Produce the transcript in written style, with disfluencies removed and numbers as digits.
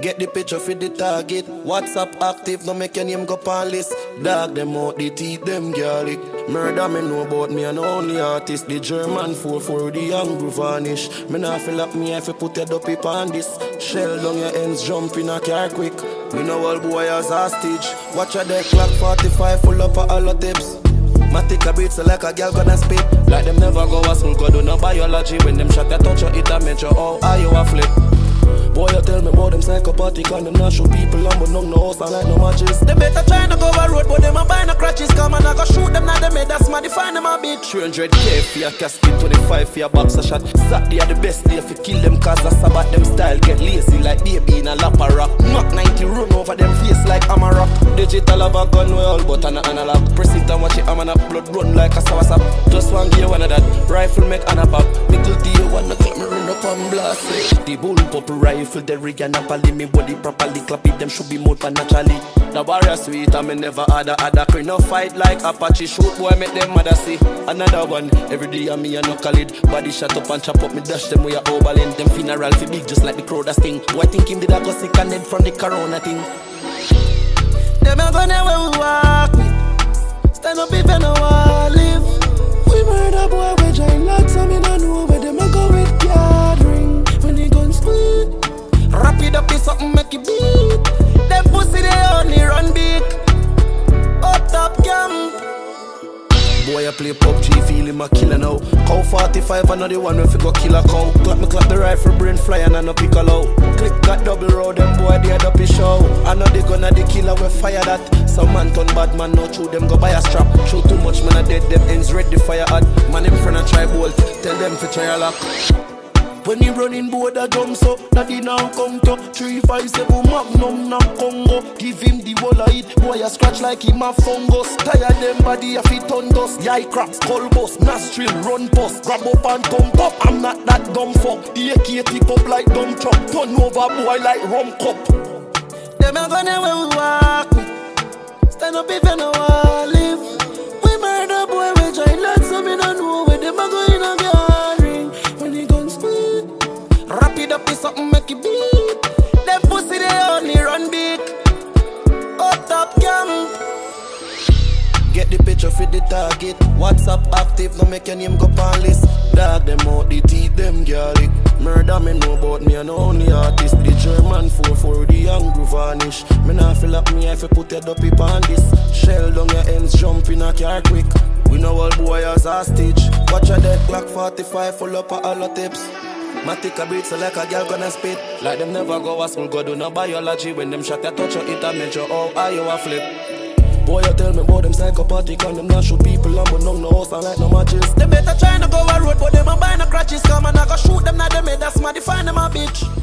Get the picture for the target. WhatsApp active, no make your name go pan list. Dog them out, the teeth them garlic. Murder me know about me and only artist. The German 4 the young groove vanish. Me nah feel like me if you put your dopey on this. Shell down your ends, jump in a car quick. We know all boy as hostage. Watch a deck clock 45 full up of all the tips. Matic a beat so like a girl gonna spit. Like them never go a school, go do no biology. When them shot a touch you, it a mention, oh, are you a flip? Boy, you tell me about them psychopathic and them not show people on, but no house and like no matches. They better try to go a road, but them a buy no crutches. Come and I go shoot them, now they made that's my define them a bitch. 300k for your casket, 25 for your boxer shot. Saturday are the best day for kill them cause that's about them style. Get lazy like baby in a lap of rock. Knock 90 run over them face like I'm a rock. Digital have a gun well, but an analog. Press it and watch it, I'm an blood run like a sawasap. Just one gear, one of that. Rifle make an pop. Mickle D, one o'clock, me run up and blast it. The bull pop rifle. The rig and Napoli, me body properly clap it, them should be more naturally. The warrior sweet, and me never had a crane. No fight like Apache, shoot boy, make them mother see. Another one, every day and me a knuckle it. Body shot up and chop up, me dash them with a overland. Them funeral fi big, just like the crowd that sting. Boy, think him did a go sick and dead from the corona thing. Them a gonna where we walk with. Stand up if you know I live. We murder boy, we giant lots, and me no know where them a go with gathering. When the guns squeak. Wrap it up in something, make it beat. Them pussy they only run big. Up top camp. Boy I play PUBG, feel him a killer now. Cow 45 another one when fi go kill a cow. Clap the rifle, brain fly and I no pick a low. Click that double row, them boy they had up his show. I know they gonna the killer we fire that. Some man turn bad man, no true them go buy a strap. Show too much man a dead, them ends ready fire hot. Man in front a try bolt, tell them fi try a lock. When he running board a jump so that he now come to 357 Magnum na Congo. Give him the wall of it, boy a scratch like him a fungus. Tired them body a fit on dust. Yai cracks, skull bust, nostril, run post. Grab up and thump up, I'm not that dumb fuck. The AK tip up like dumb truck. Turn over boy like rum cup. Them a gonna where we walk with. Stand up if you know I live. We murder boy, we join lots so me don't know where them a going a gathering. When the guns squeak. Wrap it up in something, make it beat. Them pussy they only run big. Up top camp. Get the picture for the target. WhatsApp active, no make your name go pan list. Dog them out, the teeth them garlic. Murder me know about me and only artist. The German 4 the young groove vanish. Me nah feel like me if you put your dopey on this. Shell down your ends, jump in a car quick. We know all boy as hostage. Watch a dead clock 45 full up of all the tips. Matic a beat so like a girl gonna spit. Like them never go a school, go do no biology. When them shot a touch you, it a mention, oh, are you a flip? Boy, you tell me about them psychopathic and them not show people on, but no house and like no matches. They better try to go a road, but them a buy no crutches. Come and I go shoot them, now they made that's my define them a bitch.